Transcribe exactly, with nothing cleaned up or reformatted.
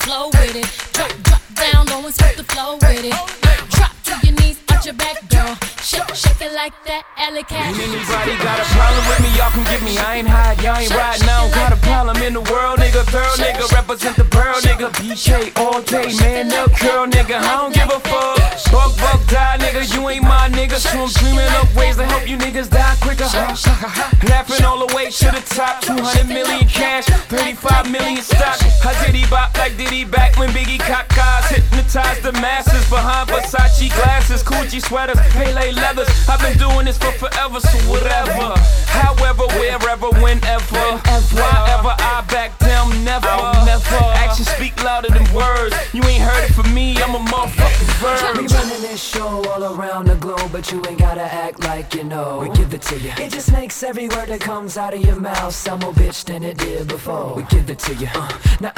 flow with it. Drop, drop down low and sweep the flow with it. Drop to your knees, out your back, girl. Shake, shake it like that, alley cat. Ain't anybody got a problem with me, y'all can get me. I ain't hide, y'all ain't riding. I don't got a problem in the world, nigga. Thorough nigga, represent the pearl, nigga. B K all day, man up, curl, nigga. I don't give a fuck. Buck, buck, die, nigga. You ain't my nigga. So I'm dreaming up ways to help you niggas die quicker. Laughing all the way to the top. two hundred million cash, thirty-five million stock. I diddy bop like Diddy back when Biggie cock eyes. Hypnotized the masses behind Versace glasses, Gucci sweaters, Pele leathers. I've been doing this for forever, so whatever. However, wherever, whenever, wherever I back down, never. Actions speak louder than words. You ain't heard it from me, I'm a motherfucking verb. We running this show all around the globe, but you ain't gotta act like you know. We give it to you. It just makes every word that comes out of your mouth sound more bitch than it did before. We give it to you. Uh, now